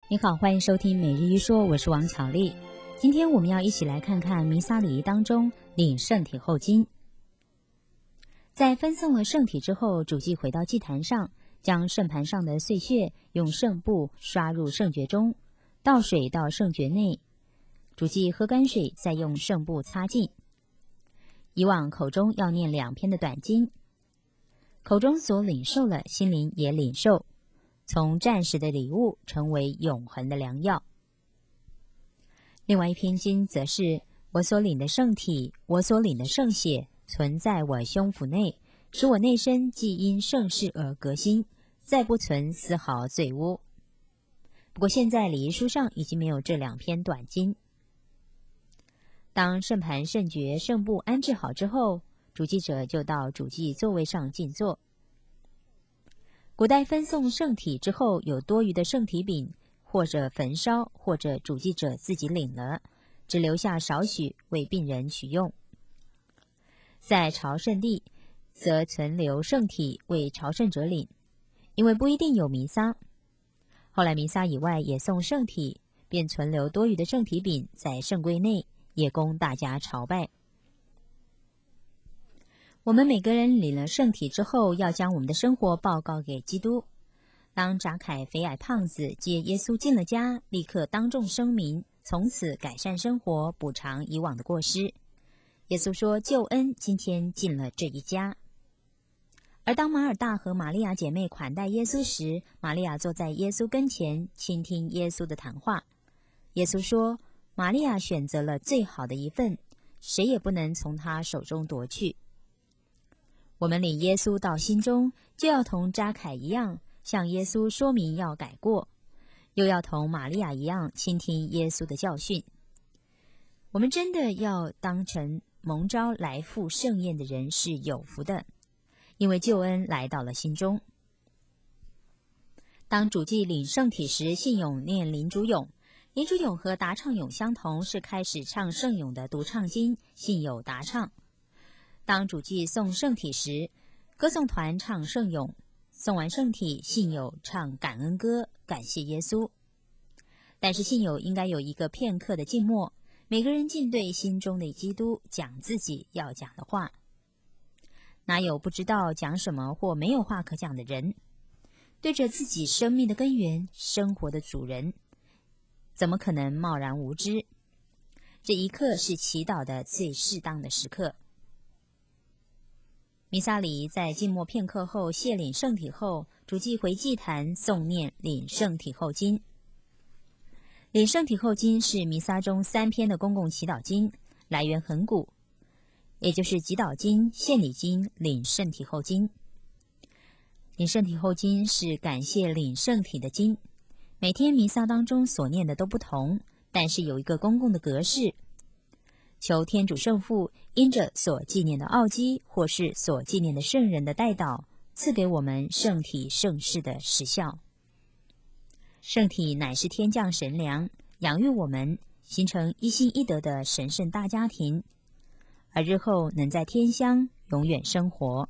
你好，欢迎收听每日一说，我是王巧丽。今天我们要一起来看看弥撒礼仪当中领圣体后金。在分送了圣体之后，主祭回到祭坛上，将圣盘上的碎屑用圣布刷入圣爵中，倒水到圣爵内，主祭喝干水，再用圣布擦净。以往口中要念2篇的短经，口中所领受了，心灵也领受，从暂时的礼物成为永恒的良药。另外一篇经则是我所领的圣体，我所领的圣血存在我胸腹内，使我内身既因圣事而革新，再不存丝毫罪污。不过现在礼仪书上已经没有这2篇短经。当圣盘、圣爵、圣布安置好之后，主祭者就到主祭座位上静坐。古代分送圣体之后，有多余的圣体饼，或者焚烧，或者主祭者自己领了，只留下少许为病人取用。在朝圣地，则存留圣体为朝圣者领，因为不一定有弥撒。后来弥撒以外也送圣体，便存留多余的圣体饼在圣柜内，也供大家朝拜。我们每个人领了圣体之后，要将我们的生活报告给基督。当扎凯肥矮胖子接耶稣进了家，立刻当众声明，从此改善生活，补偿以往的过失。耶稣说，救恩今天进了这一家。而当马尔大和玛利亚姐妹款待耶稣时，玛利亚坐在耶稣跟前，倾听耶稣的谈话。耶稣说，玛利亚选择了最好的一份，谁也不能从她手中夺去。我们领耶稣到心中，就要同扎凯一样，向耶稣说明要改过，又要同玛利亚一样倾听耶稣的教训。我们真的要当成蒙召来赴盛宴的人是有福的，因为救恩来到了心中。当主祭领圣体时，信咏念灵主咏，灵主咏和答唱咏相同，是开始唱圣咏的独唱经，信有答唱。当主祭送圣体时，歌颂团唱圣咏，送完圣体，信友唱感恩歌，感谢耶稣。但是信友应该有一个片刻的静默，每个人静对心中的基督，讲自己要讲的话。哪有不知道讲什么或没有话可讲的人？对着自己生命的根源、生活的主人，怎么可能贸然无知？这一刻是祈祷的最适当的时刻。弥撒礼在静默片刻后谢领圣体后，主祭回祭坛诵念领圣体后经。领圣体后经是弥撒中3篇的公共祈祷经，来源很古，也就是祈祷经、献礼经、领圣体后经。领圣体后经是感谢领圣体的经，每天弥撒当中所念的都不同，但是有一个公共的格式，求天主圣父因着所纪念的奥基或是所纪念的圣人的代祷，赐给我们圣体圣事的实效。圣体乃是天降神粮，养育我们，形成一心一德的神圣大家庭，而日后能在天乡永远生活。